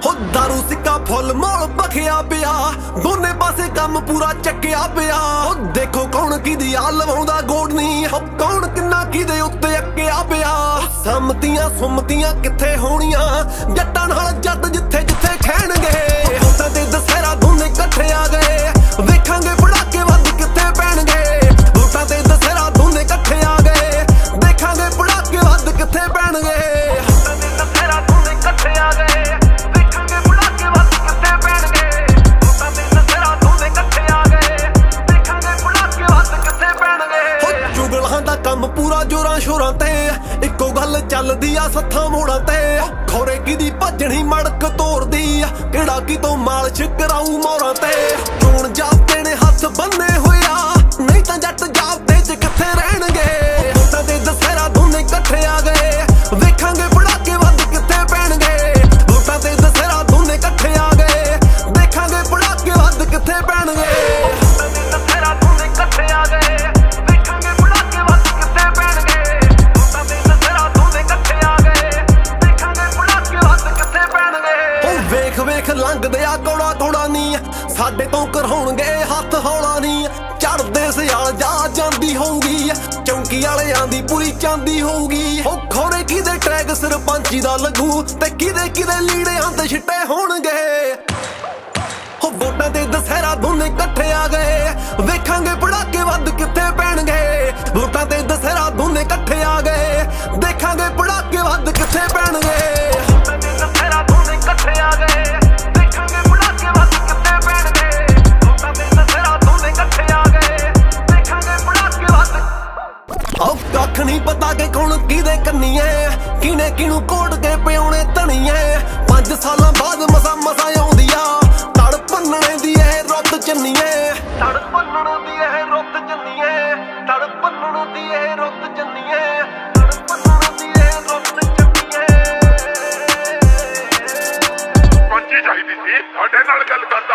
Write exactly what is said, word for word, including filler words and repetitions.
हो दारू सिक्का फुल मोल बखिया पिया दोने पासे काम पूरा चक्या पिया देखो कौन किदी आ लवाउंदा गोड़ नी हो कौन किन्ना किदे उत्ते अक्या पिया सम्मतियां सुमतियां किथे होणियां जट्टां नाल जट जिथे जिथे खैणगे होतां ते दशहरा दोने इकट्ठे आ गए वेखांगे पड़ाके वध किथे पैणगे होतां ते दशहरा दोने इकट्ठे आ गए देखांगे पड़ाके वध किथे पैणगे होतां ते दशहरा दोने इकट्ठे आ गए ਕੰਮ ਪੂਰਾ ਜੋਰਾਂ ਸ਼ੋਰਾਂ ਤੇ ਇੱਕੋ ਗੱਲ ਚੱਲਦੀ ਆ ਸੱਥਾਂ ਮੋੜਾਂ ਤੇ ਖੋਰੇ ਕਿਦੀ ਭੱਜਣੀ ਮੜਕ ਤੋੜਦੀ ਆ ਕਿਹੜਾ ਕਿਤੋਂ ਮਾਲਸ਼ ਕਰਾਊ ਮੋਰਾਂ ਤੇ ਚੋਣ ਜਾਪਦੇ ਨੇ ਹੱਥ ਬੰਨੇ ਹੋਇਆ ਨਹੀਂ ਤਾਂ ਜੱਟ ਜਾਪਦੇ ਚ ਕਿੱਥੇ ਰਹਿਣਗੇ ਹੋਤਾਂ ਤੇ ਦਸ਼ਹਰਾ ਦੋਨੇ ਇਕੱਠੇ ਆ ਗਏ ਵੇਖਾਂਗੇ ਪੜਾਕੇ ਵੱਧ ਕਿੱਥੇ ਪੈਣਗੇ ਹੋਤਾਂ ਤੇ ਦਸ਼ਹਰਾ ਦੋਨੇ ਇਕੱਠੇ ਆ ਗਏ ਦੇਖਾਂਗੇ ਪੜਾਕੇ ਵੱਧ ਕਿੱਥੇ ਪੈਣਗੇ ਹੋਤਾਂ ਤੇ ਦਸ਼ਹਰਾ ਦੋਨੇ ਇਕੱਠੇ ਆ ਗਏ ਵੇਖ ਲੰਘਦੇ ਆ ਕੋੜਾ ਕੋੜਾ ਨੀ ਸਾਡੇ ਤੋਂ ਕਰਹਾਉਣਗੇ ਹੱਥ ਹੌਲਾ ਨੀ ਚੜਦੇ ਸਿਆਲ ਜਾ ਜਾਂਦੀ ਹੋਊਗੀ ਚੌਂਕੀ ਵਾਲਿਆਂ ਦੀ ਪੂਰੀ ਚਾਂਦੀ ਹੋਊਗੀ ਉਹ ਖੋਰੇ ਕਿਦੇ ਟਰੈਕ ਸਰਪੰਚੀ ਦਾ ਲੱਗੂ ਤੇ ਕਿਦੇ ਕਿਦੇ ਲੀੜਿਆਂ ਤੇ ਛਿੱਟੇ ਹੋਣਗੇ ਹੋ ਵੋਟਾਂ ਤੇ ਦਸ਼ਹਰਾ ਦੋਨੇ ਇਕੱਠੇ ਆ ਗਏ ਵੇਖਾਂਗੇ ਪੜਾਕੇ ਵੱਧ ਕਿੱਥੇ ਪੈਣਗੇ ਵੋਟਾਂ ਤੇ ਦਸ਼ਹਰਾ ਦੋਨੇ ਇਕੱਠੇ ਆ ਗਏ ਦੇਖਾਂਗੇ ਪੜਾਕੇ ਵੱਧ ਕਿੱਥੇ ਪੈਣਗੇ ਵੋਟਾਂ ਤੇ ਦਸ਼ਹਰਾ ਦੋਨੇ ਇਕੱਠੇ ਆ ਗਏ ਕੱਖ ਨਹੀਂ ਪਤਾ ਕਿ ਕੌਣ ਕਿਹਦੇ ਕੰਨੀ ਐ ਕਿਨੇ ਕਿਨੂੰ ਕੋਟ ਕੇ ਪਿਆਉਣੇ ਧਣੀਏ ਪੰਜ ਸਾਲਾਂ ਬਾਅਦ ਮਸਾ ਮਸਾ ਆਉਂਦੀ ਆ ਤੜ ਭੰਨਣੇ ਦੀ ਇਹ ਰੁੱਤ ਚੰਨੀਏ ਤੜ ਭੰਨਣ ਦੀ ਇਹ ਰੁੱਤ ਚੰਨੀਏ ਤੜ ਭੰਨਣ ਦੀ ਇਹ ਰੁੱਤ ਚੰਨੀਏ ਤੜ ਭੰਨਣ ਦੀ ਇਹ ਰੁੱਤ ਚੰਨੀਏ ਪੰਜੀ ਚਾਹੀਦੀ ਸੀ ਸਾਡੇ ਨਾਲ ਗੱਲ ਕਰਦਾ